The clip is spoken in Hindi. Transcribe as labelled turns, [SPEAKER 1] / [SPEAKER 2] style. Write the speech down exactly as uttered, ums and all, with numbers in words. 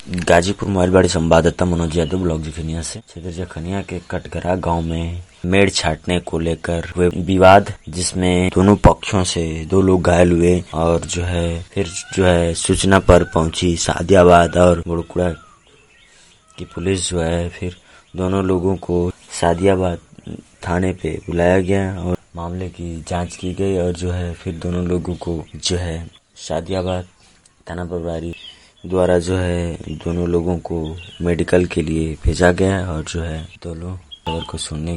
[SPEAKER 1] गाजीपुर मोबाइलबाड़ी संवाददाता मनोज यादव ब्लॉग जखनिया से। क्षेत्र जखनिया के कटघरा गांव में मेड़ छाटने को लेकर हुए विवाद, जिसमें दोनों पक्षों से दो लोग घायल हुए और जो है फिर जो है सूचना पर पहुंची सादियाबाद और बुड़कुड़ा की पुलिस। जो है फिर दोनों लोगों को सादियाबाद थाने पे बुलाया गया और मामले की जांच की गई और जो है फिर दोनों लोगों को जो है सादियाबाद थाना प्रभारी द्वारा जो है दोनों लोगों को मेडिकल के लिए भेजा गया और जो है दोनों खबर को सुनने